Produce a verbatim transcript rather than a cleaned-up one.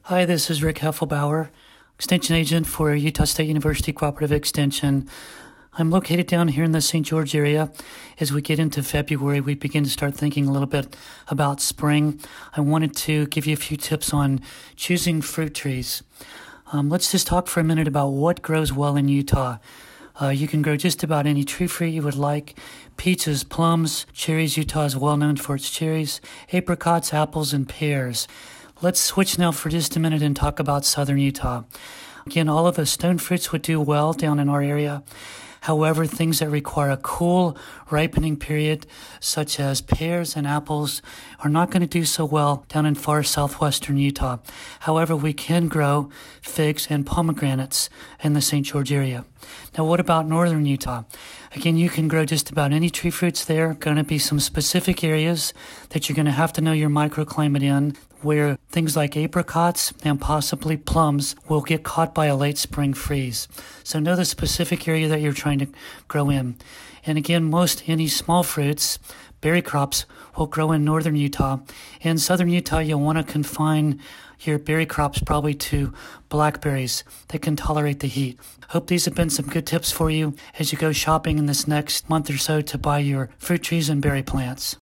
Hi, this is Rick Heffelbauer, Extension Agent for Utah State University Cooperative Extension. I'm located down here in the Saint George area. As we get into February, we begin to start thinking a little bit about spring. I wanted to give you a few tips on choosing fruit trees. Um, let's just talk for a minute about what grows well in Utah. Uh, you can grow just about any tree fruit you would like. Peaches, plums, cherries. Utah is well known for its cherries, apricots, apples, and pears. Let's switch now for just a minute and talk about southern Utah. Again, all of the stone fruits would do well down in our area. However, things that require a cool ripening period, such as pears and apples, are not going to do so well down in far southwestern Utah. However, we can grow figs and pomegranates in the Saint George area. Now, what about northern Utah? Again, you can grow just about any tree fruits there. Going to be some specific areas that you're going to have to know your microclimate in, where things like apricots and possibly plums will get caught by a late spring freeze. So know the specific area that you're trying to grow in. And again, most any small fruits, berry crops, will grow in northern Utah. In southern Utah, you'll want to confine your berry crops probably to blackberries that can tolerate the heat. Hope these have been some good tips for you as you go shopping in this next month or so to buy your fruit trees and berry plants.